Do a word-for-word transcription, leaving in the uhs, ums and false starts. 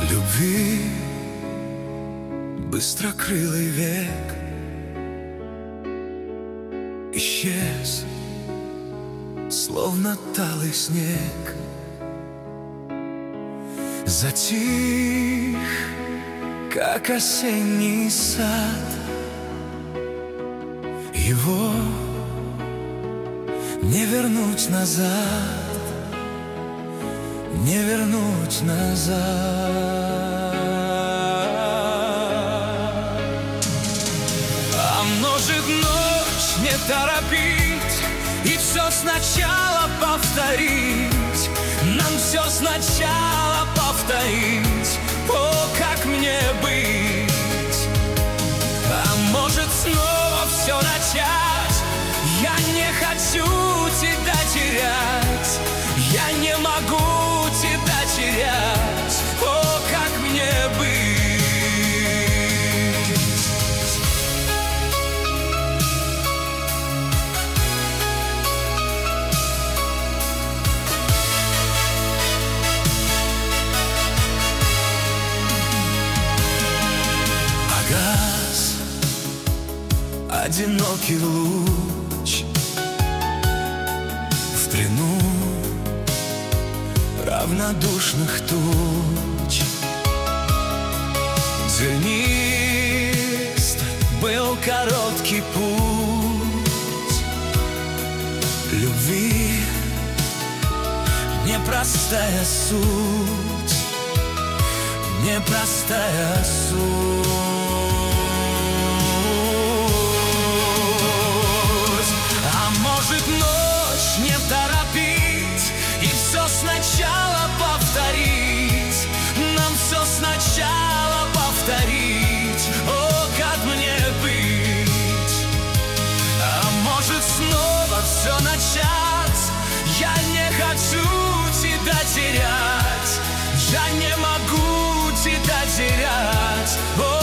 любви быстрокрылый век исчез, словно талый снег. Затих, как осенний сад. Его не вернуть назад, не вернуть назад. А может, ночь не торопить и все сначала повторить, нам все сначала повторить. О, как мне быть? А может, снова все начать? Я не хочу тебя терять, я не могу тебя терять. О, как мне быть? Погас одинокий луч в плену равнодушных туч. Зернист был короткий путь любви, непростая суть, непростая суть. А может, ночь не торопить и все сначала повторить, нам все сначала повторить. О, как мне быть? А может, снова все начать? Я не хочу тебя терять, я не могу тебя терять. О,